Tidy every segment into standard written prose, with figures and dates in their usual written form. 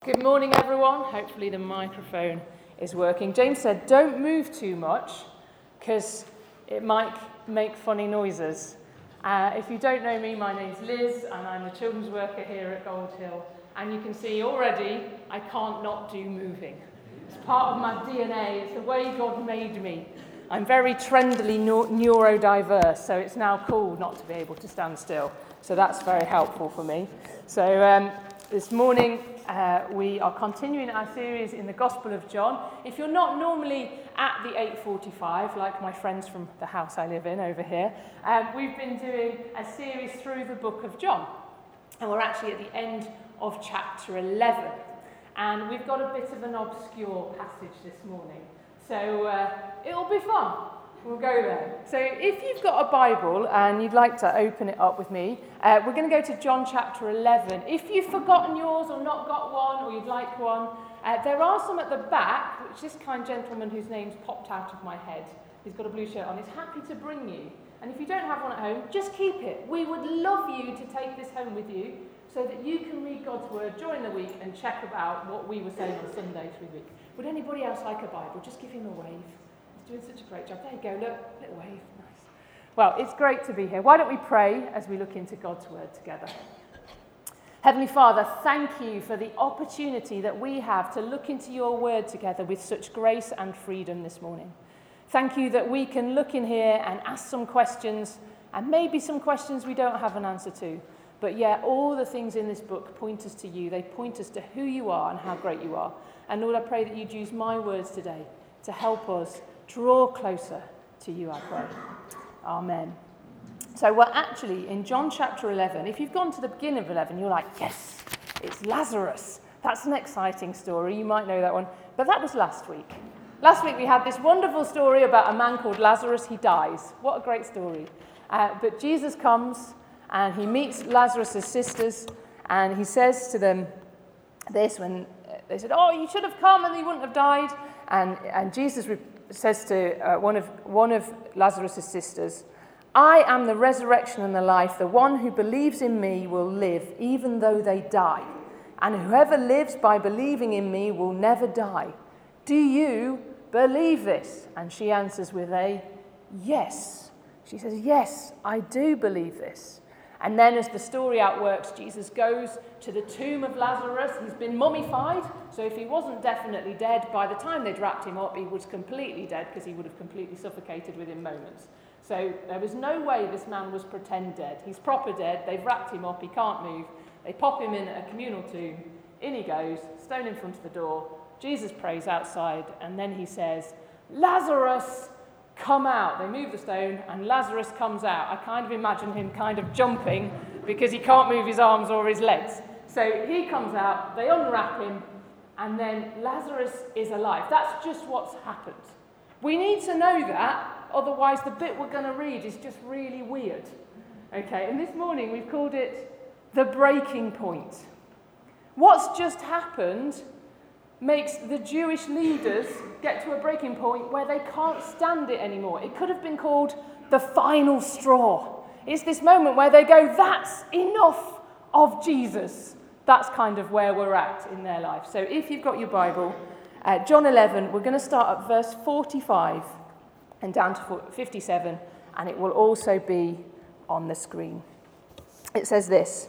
Good morning, everyone. Hopefully the microphone is working. James said, don't move too much because it might make funny noises. If you don't know me, my name's Liz and I'm a children's worker here at Gold Hill. And you can see already I can't not do moving. It's part of my DNA. It's the way God made me. I'm very trendily neurodiverse, so it's now cool not to be able to stand still. So that's very helpful for me. So this morning, we are continuing our series in the Gospel of John. If you're not normally at the 8:45, like my friends from the house I live in over here, we've been doing a series through the book of John. And we're actually at the end of chapter 11. And we've got a bit of an obscure passage this morning. So it'll be fun. We'll go there. So if you've got a Bible and you'd like to open it up with me, we're going to go to John chapter 11. If you've forgotten yours or not got one or you'd like one, there are some at the back, which this kind gentleman whose name's popped out of my head, he's got a blue shirt on, is happy to bring you. And if you don't have one at home, just keep it. We would love you to take this home with you so that you can read God's word during the week and check about what we were saying on Sunday through the week. Would anybody else like a Bible? Just give him a wave. Doing such a great job. There you go, look, little wave, nice. Well, it's great to be here. Why don't we pray as we look into God's word together? Heavenly Father, thank you for the opportunity that we have to look into your word together with such grace and freedom this morning. Thank you that we can look in here and ask some questions, and maybe some questions we don't have an answer to. But yet, all the things in this book point us to you. They point us to who you are and how great you are. And Lord, I pray that you'd use my words today to help us draw closer to you, I pray. Amen. So we're actually in John chapter 11. If you've gone to the beginning of 11, you're like, yes, it's Lazarus. That's an exciting story. You might know that one. But that was last week. Last week we had this wonderful story about a man called Lazarus. He dies. What a great story. But Jesus comes and he meets Lazarus' sisters and he says to them this when they said, oh, you should have come and he wouldn't have died. And Jesus says to one of Lazarus' sisters, I am the resurrection and the life. The one who believes in me will live even though they die. And whoever lives by believing in me will never die. Do you believe this? And she answers with a yes. She says, yes, I do believe this. And then as the story outworks, Jesus goes to the tomb of Lazarus. He's been mummified, so if he wasn't definitely dead, by the time they'd wrapped him up, he was completely dead because he would have completely suffocated within moments. So there was no way this man was pretend dead. He's proper dead. They've wrapped him up. He can't move. They pop him in a communal tomb. In he goes, stone in front of the door. Jesus prays outside, and then he says, Lazarus, come out. They move the stone and Lazarus comes out. I kind of imagine him kind of jumping because he can't move his arms or his legs. So he comes out, they unwrap him, and then Lazarus is alive. That's just what's happened. We need to know that, otherwise the bit we're going to read is just really weird. Okay, and this morning we've called it the breaking point. What's just happened makes the Jewish leaders get to a breaking point where they can't stand it anymore. It could have been called the final straw. It's this moment where they go, that's enough of Jesus. That's kind of where we're at in their life. So if you've got your Bible, John 11, we're going to start at verse 45 and down to 57, and it will also be on the screen. It says this.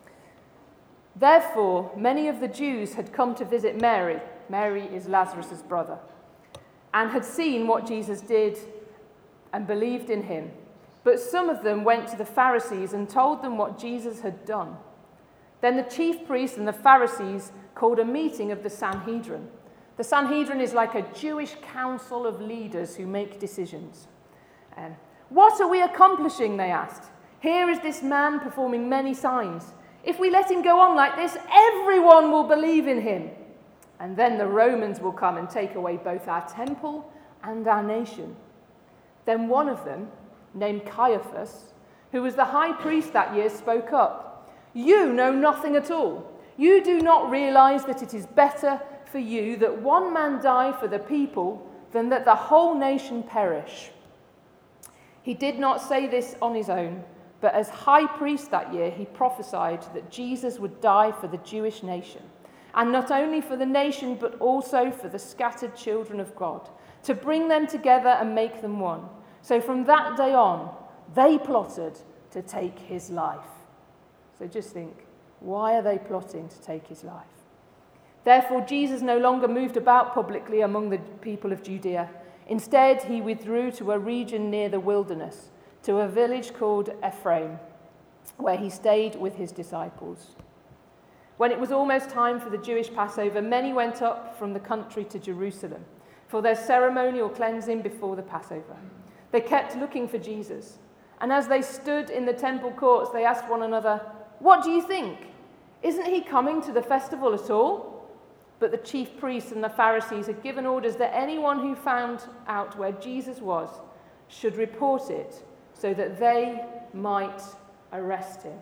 Therefore, many of the Jews had come to visit Mary. Mary is Lazarus' brother. And had seen what Jesus did and believed in him. But some of them went to the Pharisees and told them what Jesus had done. Then the chief priests and the Pharisees called a meeting of the Sanhedrin. The Sanhedrin is like a Jewish council of leaders who make decisions. What are we accomplishing, they asked. Here is this man performing many signs. If we let him go on like this, everyone will believe in him. And then the Romans will come and take away both our temple and our nation. Then one of them, named Caiaphas, who was the high priest that year, spoke up. You know nothing at all. You do not realize that it is better for you that one man die for the people than that the whole nation perish. He did not say this on his own, but as high priest that year, he prophesied that Jesus would die for the Jewish nation. and not only for the nation, but also for the scattered children of God, to bring them together and make them one. So from that day on, they plotted to take his life. So just think, why are they plotting to take his life? Therefore, Jesus no longer moved about publicly among the people of Judea. Instead, he withdrew to a region near the wilderness, to a village called Ephraim, where he stayed with his disciples. When it was almost time for the Jewish Passover, many went up from the country to Jerusalem for their ceremonial cleansing before the Passover. They kept looking for Jesus, and as they stood in the temple courts, they asked one another, "What do you think? Isn't he coming to the festival at all?" But the chief priests and the Pharisees had given orders that anyone who found out where Jesus was should report it so that they might arrest him.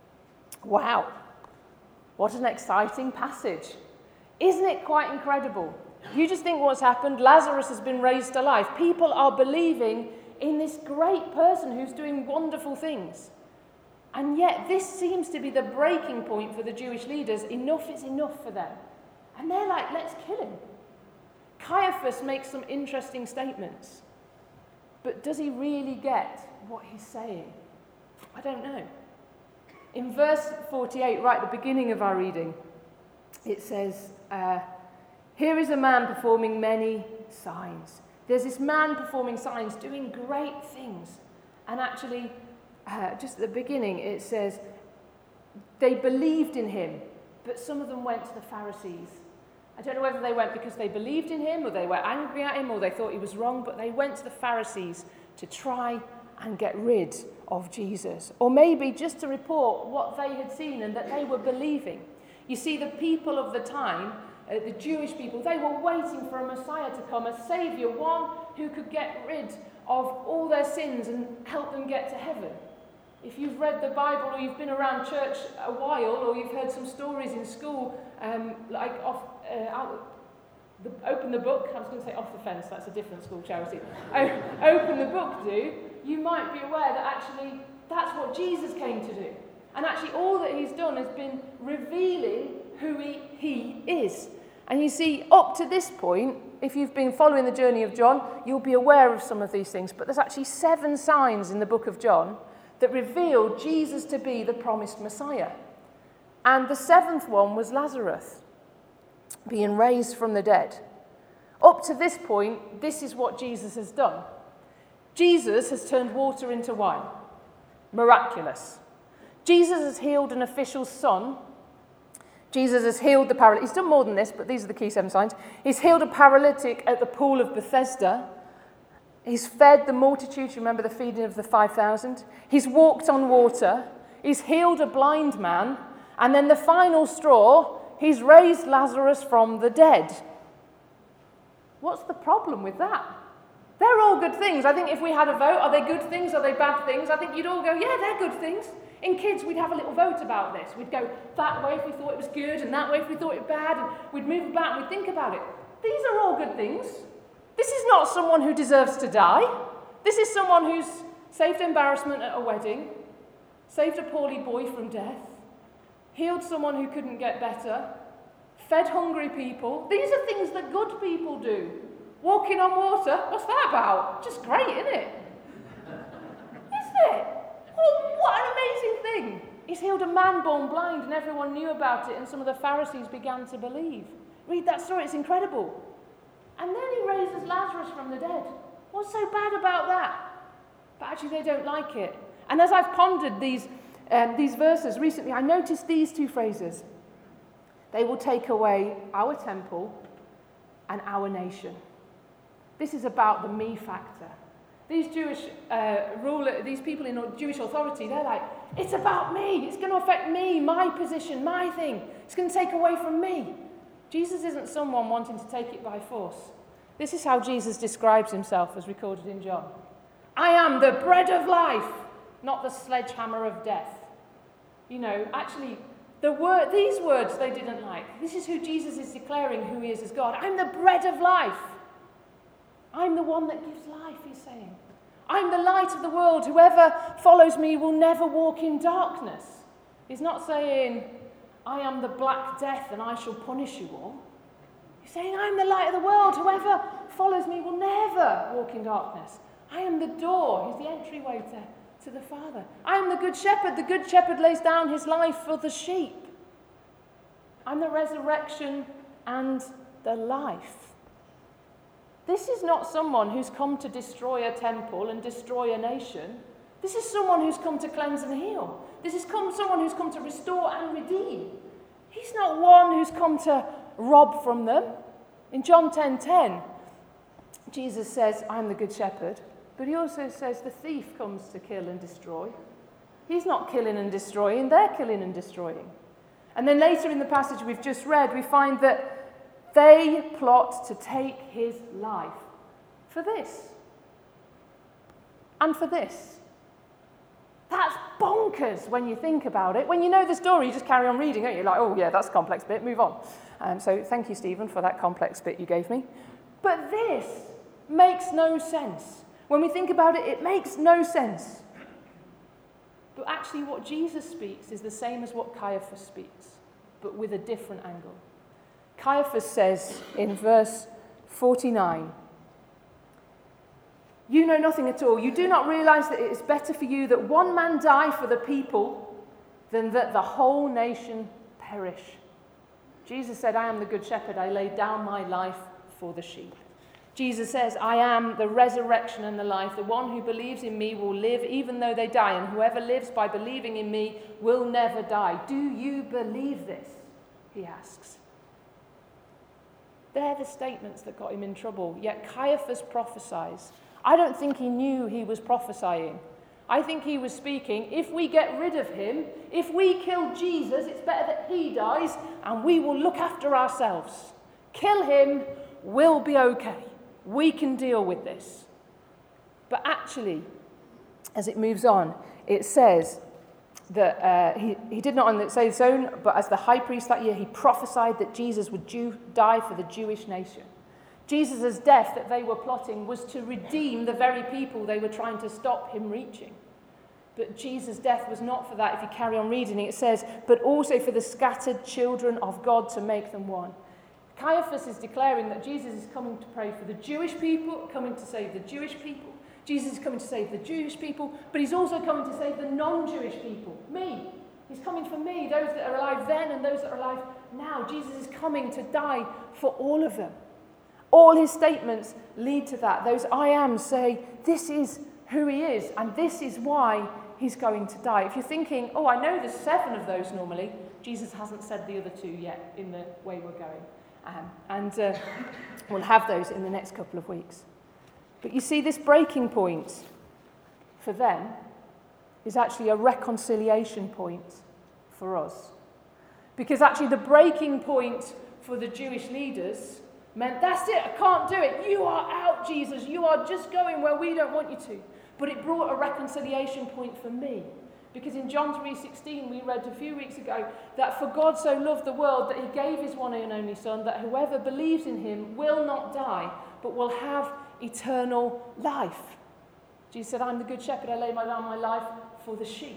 Wow, what an exciting passage. Isn't it quite incredible? You just think what's happened. Lazarus has been raised to life. People are believing in this great person who's doing wonderful things. And yet this seems to be the breaking point for the Jewish leaders. Enough is enough for them. And they're like, let's kill him. Caiaphas makes some interesting statements. But does he really get what he's saying? I don't know. In verse 48, right at the beginning of our reading, it says, here is a man performing many signs. There's this man performing signs, doing great things. And actually, just at the beginning, it says, they believed in him, but some of them went to the Pharisees. I don't know whether they went because they believed in him, or they were angry at him, or they thought he was wrong, but they went to the Pharisees to try and get rid of Jesus. Or maybe just to report what they had seen and that they were believing. You see, the people of the time, the Jewish people, they were waiting for a Messiah to come, a Saviour, one who could get rid of all their sins and help them get to heaven. If you've read the Bible or you've been around church a while, or you've heard some stories in school, Open the Book, I was going to say Off the Fence, that's a different school charity. Open the Book you might be aware that actually that's what Jesus came to do. And actually all that he's done has been revealing who he is. And you see, up to this point, if you've been following the journey of John, you'll be aware of some of these things. But there's actually 7 signs in the book of John that reveal Jesus to be the promised Messiah. And the 7th one was Lazarus being raised from the dead. Up to this point, this is what Jesus has done. Jesus has turned water into wine. Miraculous. Jesus has healed an official's son. Jesus has healed the paralytic. He's done more than this, but these are the key 7 signs. He's healed a paralytic at the pool of Bethesda. He's fed the multitude. You remember the feeding of the 5,000? He's walked on water. He's healed a blind man. And then the final straw, he's raised Lazarus from the dead. What's the problem with that? They're all good things. I think if we had a vote, are they good things? Are they bad things? I think you'd all go, yeah, they're good things. In kids, we'd have a little vote about this. We'd go that way if we thought it was good, and that way if we thought it was bad, and we'd move about and we'd think about it. These are all good things. This is not someone who deserves to die. This is someone who's saved embarrassment at a wedding, saved a poorly boy from death, healed someone who couldn't get better, fed hungry people. These are things that good people do. Walking on water, what's that about? Just great, isn't it? Isn't it? Oh, what an amazing thing. He's healed a man born blind, and everyone knew about it, and some of the Pharisees began to believe. Read that story, it's incredible. And then he raises Lazarus from the dead. What's so bad about that? But actually they don't like it. And as I've pondered these verses recently, I noticed these 2 phrases. They will take away our temple and our nation. This is about the me factor. These Jewish these people in Jewish authority, they're like, it's about me. It's going to affect me, my position, my thing. It's going to take away from me. Jesus isn't someone wanting to take it by force. This is how Jesus describes himself as recorded in John. I am the bread of life, not the sledgehammer of death. You know, actually, these words they didn't like. This is who Jesus is declaring who he is as God. I'm the bread of life. I'm the one that gives life, he's saying. I'm the light of the world. Whoever follows me will never walk in darkness. He's not saying, I am the Black Death and I shall punish you all. He's saying, I'm the light of the world. Whoever follows me will never walk in darkness. I am the door. He's the entryway to the Father. I am the good shepherd. The good shepherd lays down his life for the sheep. I'm the resurrection and the life. This is not someone who's come to destroy a temple and destroy a nation. This is someone who's come to cleanse and heal. This is someone who's come to restore and redeem. He's not one who's come to rob from them. In John 10:10, Jesus says, I'm the good shepherd. But he also says the thief comes to kill and destroy. He's not killing and destroying, they're killing and destroying. And then later in the passage we've just read, we find that they plot to take his life for this and for this. That's bonkers when you think about it. When you know the story, you just carry on reading, don't you? Like, oh yeah, that's a complex bit, move on. So thank you, Stephen, for that complex bit you gave me. But this makes no sense. When we think about it, it makes no sense. But actually what Jesus speaks is the same as what Caiaphas speaks, but with a different angle. Caiaphas says in verse 49, you know nothing at all. You do not realize that it is better for you that one man die for the people than that the whole nation perish. Jesus said, I am the good shepherd. I lay down my life for the sheep. Jesus says, I am the resurrection and the life. The one who believes in me will live even though they die, and whoever lives by believing in me will never die. Do you believe this? He asks. They're the statements that got him in trouble. Yet Caiaphas prophesies. I don't think he knew he was prophesying. I think he was speaking, if we get rid of him, if we kill Jesus, it's better that he dies and we will look after ourselves. Kill him, we'll be okay. We can deal with this. But actually, as it moves on, it says that he did not say his own, but as the high priest that year, he prophesied that Jesus would die for the Jewish nation. Jesus' death that they were plotting was to redeem the very people they were trying to stop him reaching. But Jesus' death was not for that. If you carry on reading it says, but also for the scattered children of God to make them one. Caiaphas is declaring that Jesus is coming to pray for the Jewish people, coming to save the Jewish people. Jesus is coming to save the Jewish people, but he's also coming to save the non-Jewish people, me. He's coming for me, those that are alive then and those that are alive now. Jesus is coming to die for all of them. All his statements lead to that. Those I ams say, this is who he is, and this is why he's going to die. If you're thinking, oh, I know there's 7 of those normally, Jesus hasn't said the other 2 yet in the way we're going. We'll have those in the next couple of weeks. But you see, this breaking point for them is actually a reconciliation point for us. Because actually the breaking point for the Jewish leaders meant, that's it, I can't do it. You are out, Jesus. You are just going where we don't want you to. But it brought a reconciliation point for me. Because in John 3:16, we read a few weeks ago that for God so loved the world that he gave his one and only Son, that whoever believes in him will not die, but will have eternal life. Jesus said, I'm the good shepherd, I lay down my life for the sheep.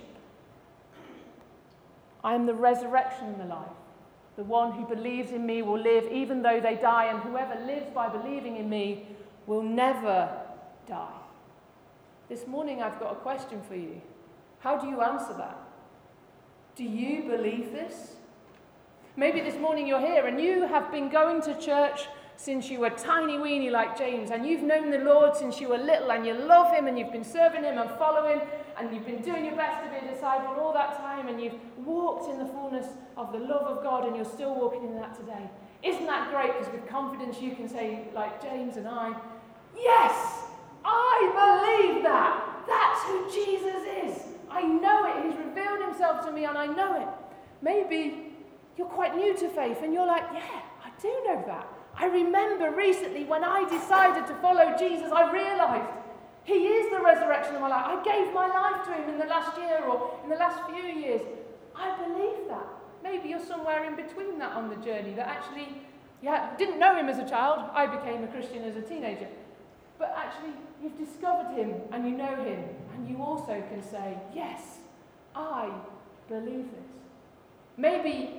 I am the resurrection and the life. The one who believes in me will live even though they die, and whoever lives by believing in me will never die. This morning I've got a question for you. How do you answer that? Do you believe this? Maybe this morning you're here and you have been going to church since you were tiny weeny like James, and you've known the Lord since you were little, and you love him, and you've been serving him and following, and you've been doing your best to be a disciple all that time, and you've walked in the fullness of the love of God, and you're still walking in that today. Isn't that great? Because with confidence you can say, like James and I, yes, I believe that. That's who Jesus is. I know it. He's revealed himself to me, and I know it. Maybe you're quite new to faith, and you're like, yeah, I do know that. I remember recently when I decided to follow Jesus, I realised he is the resurrection of my life. I gave my life to him in the last year or in the last few years. I believe that. Maybe you're somewhere in between that on the journey, that actually, didn't know him as a child. I became a Christian as a teenager. But actually, you've discovered him and you know him. And you also can say, yes, I believe this. Maybe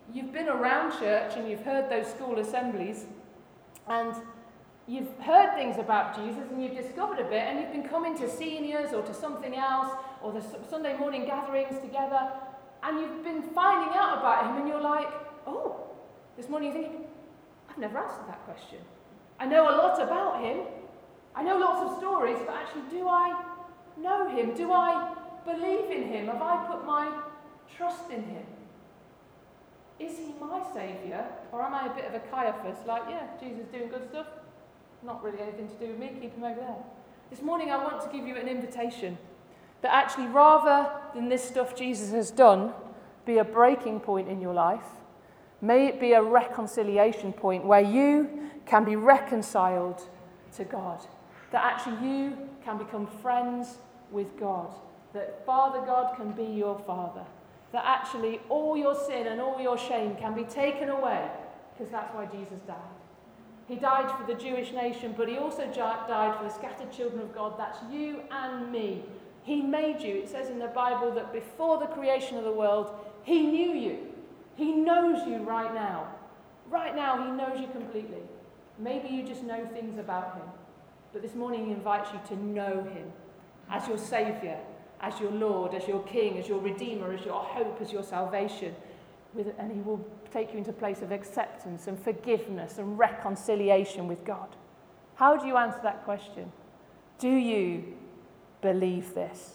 you've been around church and you've heard those school assemblies and you've heard things about Jesus and you've discovered a bit and you've been coming to seniors or to something else or the Sunday morning gatherings together and you've been finding out about him and you're like, oh, this morning you're thinking, I've never answered that question. I know a lot about him. I know lots of stories, but actually do I know him? Do I believe in him? Have I put my trust in him? Is he my saviour? Or am I a bit of a Caiaphas, like, yeah, Jesus is doing good stuff? Not really anything to do with me, keep him over there. This morning I want to give you an invitation that actually rather than this stuff Jesus has done be a breaking point in your life, may it be a reconciliation point where you can be reconciled to God. That actually you can become friends with God. That Father God can be your Father. That actually all your sin and all your shame can be taken away, because that's why Jesus died. He died for the Jewish nation, but he also died for the scattered children of God. That's you and me. He made you. It says in the Bible that before the creation of the world, he knew you. He knows you right now. Right now, he knows you completely. Maybe you just know things about him. But this morning, he invites you to know him as your Saviour, as your Lord, as your King, as your Redeemer, as your hope, as your salvation. And he will take you into a place of acceptance and forgiveness and reconciliation with God. How do you answer that question? Do you believe this?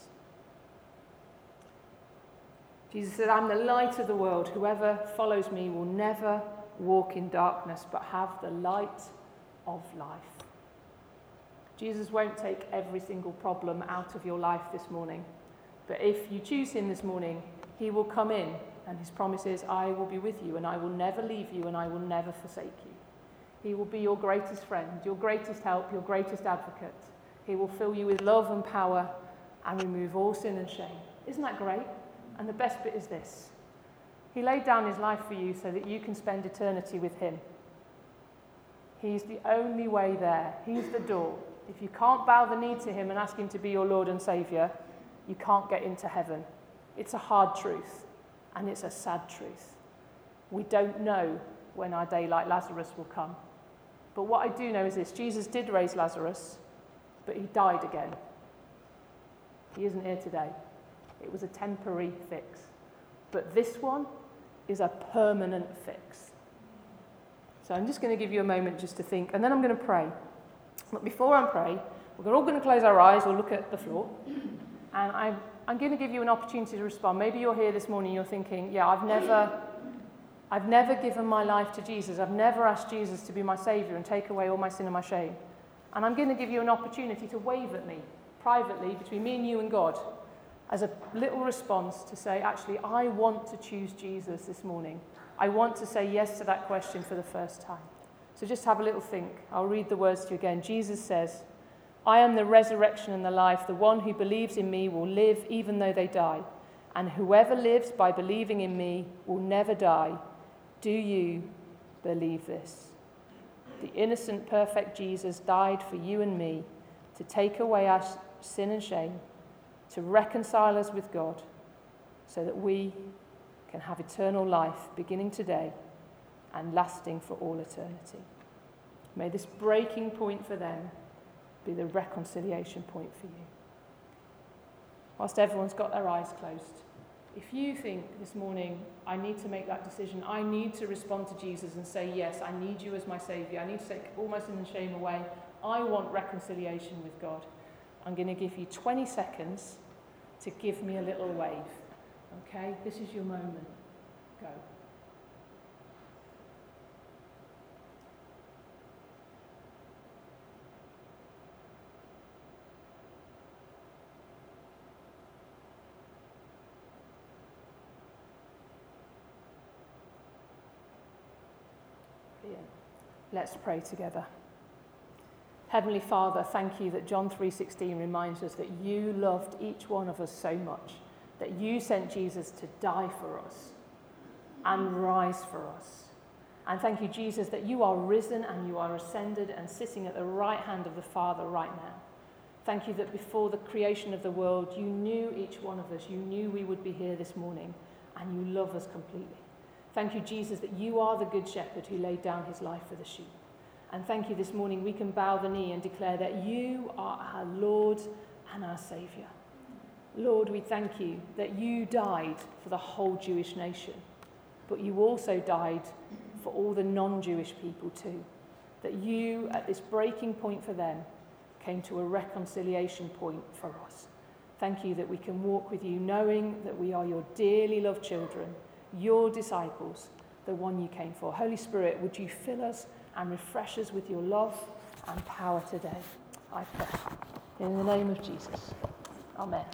Jesus said, I'm the light of the world. Whoever follows me will never walk in darkness, but have the light of life. Jesus won't take every single problem out of your life this morning. But if you choose him this morning, he will come in, and his promise is, I will be with you, and I will never leave you, and I will never forsake you. He will be your greatest friend, your greatest help, your greatest advocate. He will fill you with love and power and remove all sin and shame. Isn't that great? And the best bit is this. He laid down his life for you so that you can spend eternity with him. He's the only way there. He's the door. If you can't bow the knee to him and ask him to be your Lord and Saviour, you can't get into heaven. It's a hard truth, and it's a sad truth. We don't know when our day like Lazarus will come. But what I do know is this. Jesus did raise Lazarus, but he died again. He isn't here today. It was a temporary fix. But this one is a permanent fix. So I'm just going to give you a moment just to think, and then I'm going to pray. But before I pray, we're all going to close our eyes or look at the floor. And I'm going to give you an opportunity to respond. Maybe you're here this morning, you're thinking, yeah, I've never given my life to Jesus. I've never asked Jesus to be my Saviour and take away all my sin and my shame. And I'm going to give you an opportunity to wave at me privately between me and you and God as a little response to say, actually, I want to choose Jesus this morning. I want to say yes to that question for the first time. So just have a little think. I'll read the words to you again. Jesus says, I am the resurrection and the life. The one who believes in me will live even though they die. And whoever lives by believing in me will never die. Do you believe this? The innocent, perfect Jesus died for you and me to take away our sin and shame, to reconcile us with God, so that we can have eternal life beginning today and lasting for all eternity. May this breaking point for them be the reconciliation point for you. Whilst everyone's got their eyes closed, if you think this morning, I need to make that decision, I need to respond to Jesus and say, yes, I need you as my Saviour, I need to take all my sin and shame away, I want reconciliation with God, I'm going to give you 20 seconds to give me a little wave. Okay? This is your moment. Go. Brilliant. Let's pray together. Heavenly Father, thank you that John 3:16 reminds us that you loved each one of us so much, that you sent Jesus to die for us and rise for us. And thank you, Jesus, that you are risen and you are ascended and sitting at the right hand of the Father right now. Thank you that before the creation of the world, you knew each one of us. You knew we would be here this morning, and you love us completely. Thank you, Jesus, that you are the good shepherd who laid down his life for the sheep. And thank you this morning we can bow the knee and declare that you are our Lord and our Saviour. Lord, we thank you that you died for the whole Jewish nation, but you also died for all the non-Jewish people too. That you, at this breaking point for them, came to a reconciliation point for us. Thank you that we can walk with you knowing that we are your dearly loved children, your disciples, the one you came for. Holy Spirit, would you fill us and refresh us with your love and power today? I pray. In the name of Jesus. Amen.